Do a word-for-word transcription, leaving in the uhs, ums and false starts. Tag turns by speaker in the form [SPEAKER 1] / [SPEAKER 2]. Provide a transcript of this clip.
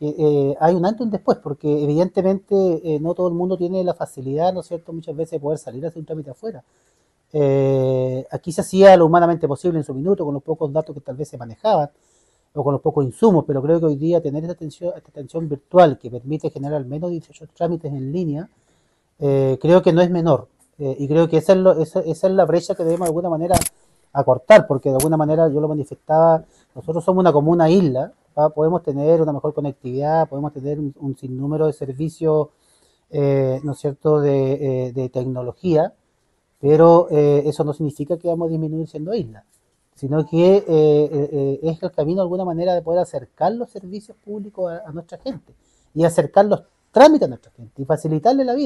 [SPEAKER 1] que eh, hay un antes y un después, porque evidentemente eh, no todo el mundo tiene la facilidad, ¿no es cierto?, muchas veces de poder salir a hacer un trámite afuera. Eh, aquí se hacía lo humanamente posible en su minuto, con los pocos datos que tal vez se manejaban, o con los pocos insumos, pero creo que hoy día tener esta atención, esta atención virtual que permite generar al menos dieciocho trámites en línea, eh, creo que no es menor. Eh, y creo que esa es, lo, esa, esa es la brecha que debemos de alguna manera acortar, porque de alguna manera yo lo manifestaba, nosotros somos una comuna isla, ¿va? Podemos tener una mejor conectividad, podemos tener un, un sinnúmero de servicios, eh, ¿no es cierto?, de, eh, de tecnología, pero eh, eso no significa que vamos a disminuir siendo isla, sino que eh, eh, es el camino de alguna manera de poder acercar los servicios públicos a, a nuestra gente y acercar los trámites a nuestra gente y facilitarle la vida.